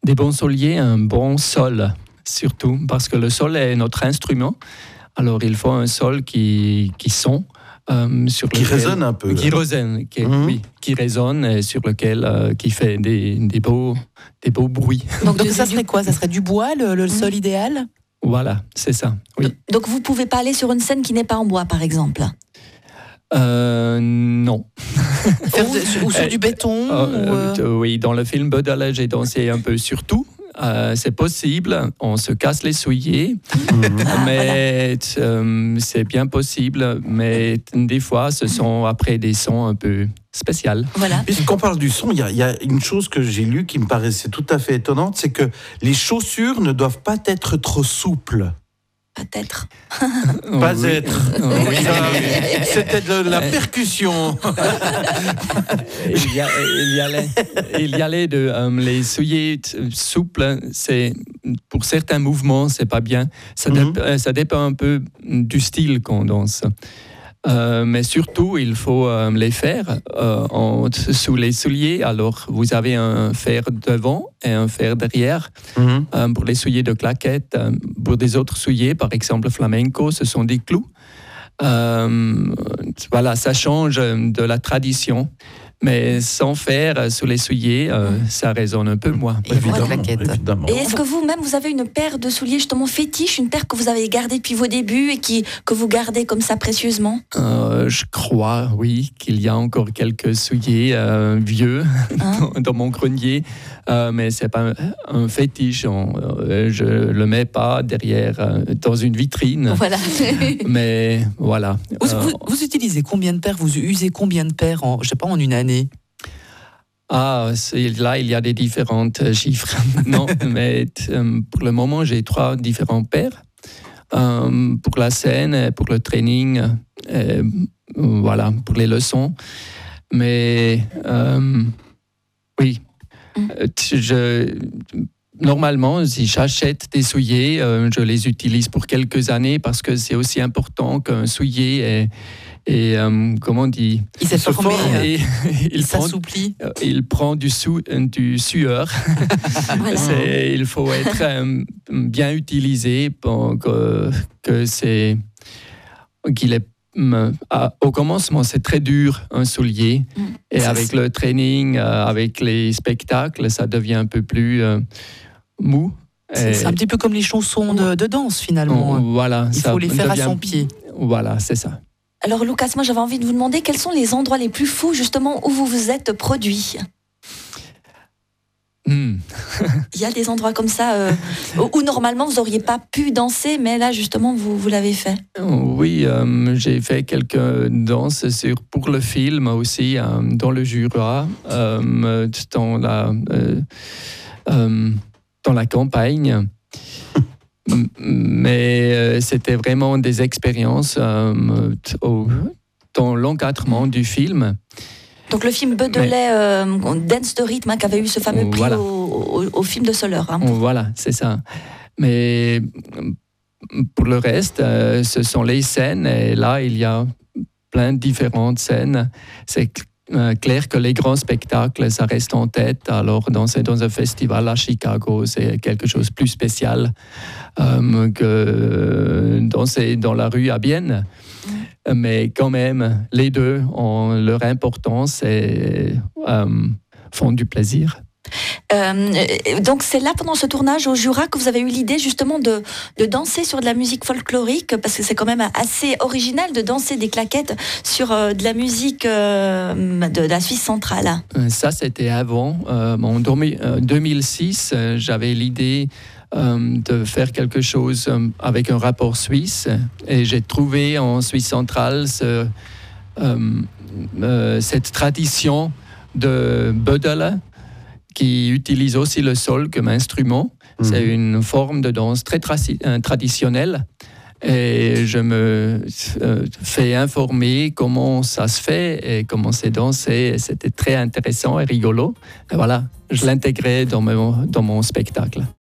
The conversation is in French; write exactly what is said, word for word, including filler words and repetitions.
Des bons souliers, un bon sol, surtout, parce que le sol est notre instrument. Alors, il faut un sol qui, qui sonne. Euh, sur qui lequel, résonne un peu. Qui résonne, qui, mmh. oui, qui résonne et sur lequel, euh, qui fait des, des, beaux, des beaux bruits. Donc, Donc ça serait quoi? Ça serait du bois, le, le sol mmh. idéal? Voilà, c'est ça, oui. Donc, vous ne pouvez pas aller sur une scène qui n'est pas en bois, par exemple? Euh, non. Faire de, ou sur du béton euh, ou euh... Oui, dans le film Bödeler, j'ai dansé un peu sur tout. Euh, c'est possible, on se casse les souliers, mmh. mais euh, c'est bien possible, mais des fois, ce sont après des sons un peu spéciaux. Voilà. Puisqu'on parle du son, il y, y a une chose que j'ai lue qui me paraissait tout à fait étonnante, c'est que les chaussures ne doivent pas être trop souples. Peut-être. Pas oui. être. Oui, c'était de la percussion. il, y a, il, y allait, il y allait de um, les souliers souples. C'est pour certains mouvements, c'est pas bien. Ça, mm-hmm. dép- ça dépend un peu du style qu'on danse. Euh, mais surtout, il faut euh, les faire euh, en, sous les souliers. Alors, vous avez un fer devant et un fer derrière. Mm-hmm. Euh, pour les souliers de claquettes, euh, pour des autres souliers, par exemple flamenco, ce sont des clous. Euh, voilà, ça change de la tradition. Mais sans faire sous les souliers, euh, ça résonne un peu moins. Évidemment, évidemment. Et est-ce que vous-même, vous avez une paire de souliers justement fétiche, une paire que vous avez gardée depuis vos débuts et qui, que vous gardez comme ça précieusement? euh, Je crois, oui, qu'il y a encore quelques souliers euh, vieux hein? dans, dans mon grenier. Euh, mais ce n'est pas un, un fétiche. On, euh, je ne le mets pas derrière, euh, dans une vitrine. Voilà. Mais voilà. Vous, vous, vous utilisez combien de paires? Vous usez combien de paires en, je sais pas, en une année? Ah, là, il y a des différentes chiffres. Non, mais euh, pour le moment, j'ai trois différents paires. Euh, pour la scène, pour le training, euh, voilà, pour les leçons. Mais euh, oui, je, normalement, si j'achète des souliers, euh, je les utilise pour quelques années parce que c'est aussi important qu'un soulier est... Et euh, comment on dit? Il s'est formé, et, il, il s'assouplit. Prend, il prend du, sou, du sueur. Voilà. C'est, il faut être euh, bien utilisé pour que, que c'est, qu'il est. Euh, au commencement, c'est très dur un soulier. Mmh. Et c'est avec ça. Le training, euh, avec les spectacles, ça devient un peu plus euh, mou. C'est, c'est un petit peu comme les chansons de, de danse finalement. On, voilà, il faut les faire devient, à son pied. Voilà, c'est ça. Alors Lucas, moi j'avais envie de vous demander quels sont les endroits les plus fous justement où vous vous êtes produit. Mm. Il y a des endroits comme ça euh, où normalement vous n'auriez pas pu danser, mais là justement vous, vous l'avez fait. Oui, euh, j'ai fait quelques danses sur, pour le film aussi, euh, dans le Jura, euh, dans, la, euh, euh, dans la campagne. Mais euh, c'était vraiment des expériences euh, au, dans l'encadrement du film. Donc le film Bödeler, euh, Dance de rythme, hein, qui avait eu ce fameux prix voilà. au, au, au film de Soler. Hein. Voilà, c'est ça. Mais pour le reste, euh, ce sont les scènes, et là, il y a plein de différentes scènes. C'est Euh, clair que les grands spectacles, ça reste en tête. Alors, danser dans un festival à Chicago, c'est quelque chose de plus spécial euh, que danser dans la rue à Vienne. Mm. Mais quand même, les deux ont leur importance et euh, font du plaisir. Euh, donc c'est là pendant ce tournage au Jura que vous avez eu l'idée justement de, de danser sur de la musique folklorique, parce que c'est quand même assez original de danser des claquettes sur euh, de la musique euh, de, de la Suisse centrale. Ça c'était avant, euh, en deux mille six euh, j'avais l'idée euh, de faire quelque chose euh, avec un rapport suisse, et j'ai trouvé en Suisse centrale ce, euh, euh, cette tradition de Bödeler qui utilise aussi le sol comme instrument. Mmh. C'est une forme de danse très tra- traditionnelle. Et je me euh, fais informer comment ça se fait et comment c'est dansé. Et c'était très intéressant et rigolo. Et voilà, je l'intégrais dans mon, dans mon spectacle.